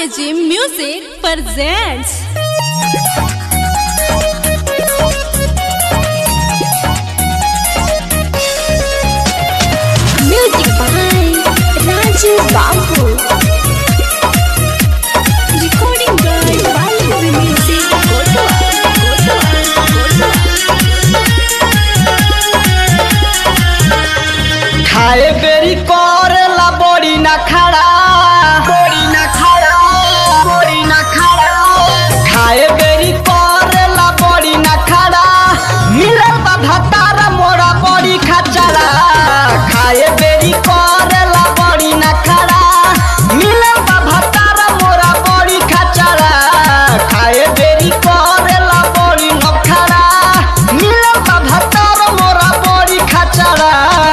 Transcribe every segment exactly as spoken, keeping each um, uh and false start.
के G music presents music by Raju Babu, recording by Balaji music कोटवा खाए बेरी करेला बड़ी ना खड़ा बड़ी ना खड़ा बड़ी ना खड़ा खाए बेरी करेला बड़ी ना खड़ा मिलल बा भतारा मोरा बड़ी खचरा खाए बेरी करेला बड़ी ना खड़ा मिलल बा भतारा मोरा बड़ी खचरा खाए बेरी करेला बड़ी ना खड़ा मिलल बा भतारा मोरा बड़ी खचरा।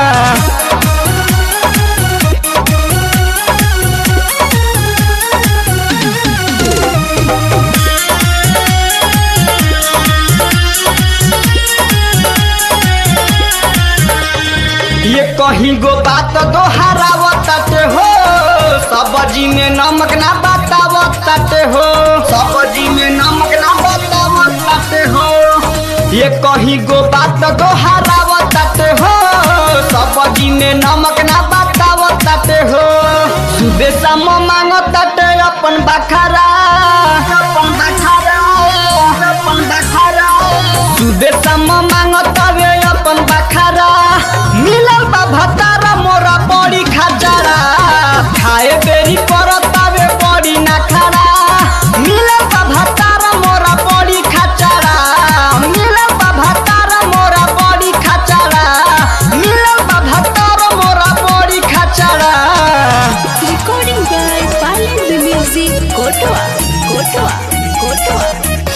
ये कहीं गो बात दोहरावत हो सब्जी में नमक ना बतावत हो सब्जी में नमक ना बतावत हो ये कहीं गो बात दोहरावत हो सब्जी में नमक ना बतावत हो सुबह शाम मांगत अपन बखरा अपन बखरा अपन बखरा सुबह शाम मांगत अपन बखरा मिलल बा भतारा मोरा बड़ी खजरा खाए बेरी करतावे बड़ी ना खड़ा मिलल बा भतारा मोरा बड़ी खचरा मिलल बा भतारा मोरा बड़ी खचरा मिलल बा भतारा मोरा बड़ी खचरा। रिकॉर्डिंग बाय बालाजी म्यूजिक कोटवा कोटवा कोटवा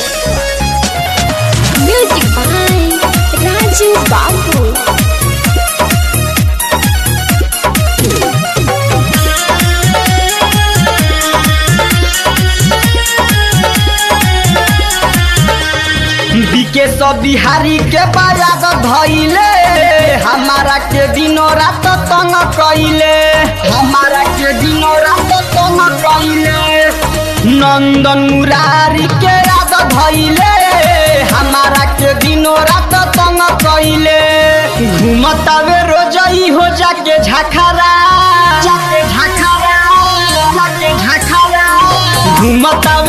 म्यूजिक बाय राजू बाबू, बीके सब बिहारी के बायाग धइले हमारा के दिनों रात तंग कइले हमारा के दिनों रात तंग कइले नंदन मुरारी के याद धइले हमारा के दिनों रात तंग कइले घूमतावे रोजई हो जाके झखरा जाके झखरा जाके झखरा घूमता